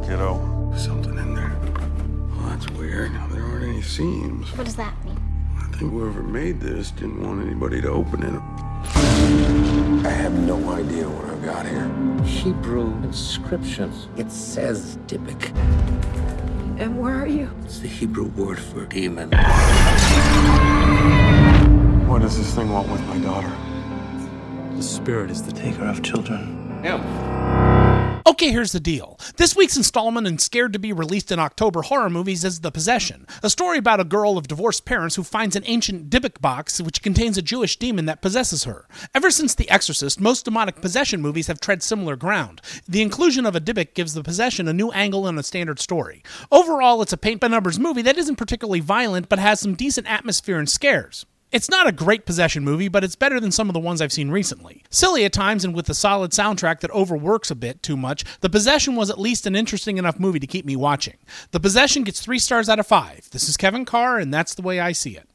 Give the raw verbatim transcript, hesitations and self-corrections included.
kiddo. Something in there. Well, that's weird. There aren't any seams. What does that mean? I think whoever made this didn't want anybody to open it. I have no idea what I've got here. Hebrew inscriptions. It says Dybbuk. And where are you? It's the Hebrew word for demon. What does this thing want with my daughter? The spirit is the taker of children. Yeah. Okay, here's the deal. This week's installment in Scared to be released in October horror movies is The Possession, a story about a girl of divorced parents who finds an ancient Dybbuk box which contains a Jewish demon that possesses her. Ever since The Exorcist, most demonic possession movies have tread similar ground. The inclusion of a Dybbuk gives The Possession a new angle in a standard story. Overall, it's a paint-by-numbers movie that isn't particularly violent but has some decent atmosphere and scares. It's not a great possession movie, but it's better than some of the ones I've seen recently. Silly at times and with a solid soundtrack that overworks a bit too much, The Possession was at least an interesting enough movie to keep me watching. The Possession gets three stars out of five. This is Kevin Carr, and that's the way I see it.